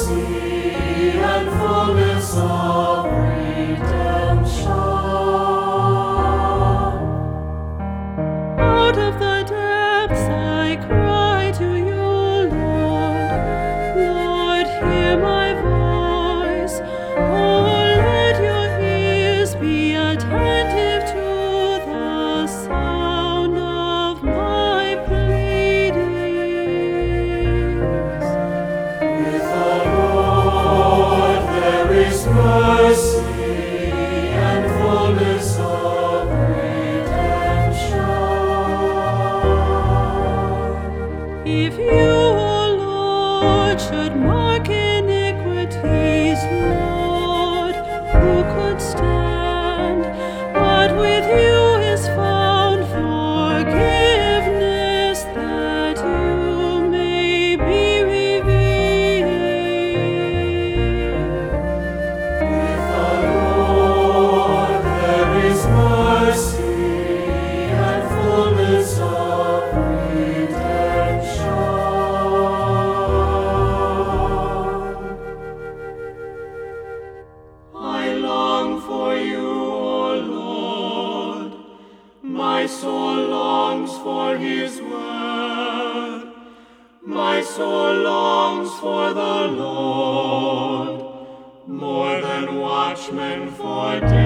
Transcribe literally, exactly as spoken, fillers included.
mercy and fullness of redemption. Out of the depths I cry to you, Lord. Lord, hear my voice. Oh, let your ears be attentive to the sound of my pleadings. With the Lord there is mercy and fullness of redemption. If you, O Lord, should mark iniquities, Lord, who could stand? But with you is found forgiveness, that you may be revealed. With the Lord there is mercy and fullness of redemption. I long for you, O Lord. My soul longs for his word. My soul longs for the Lord, more than watchmen for day.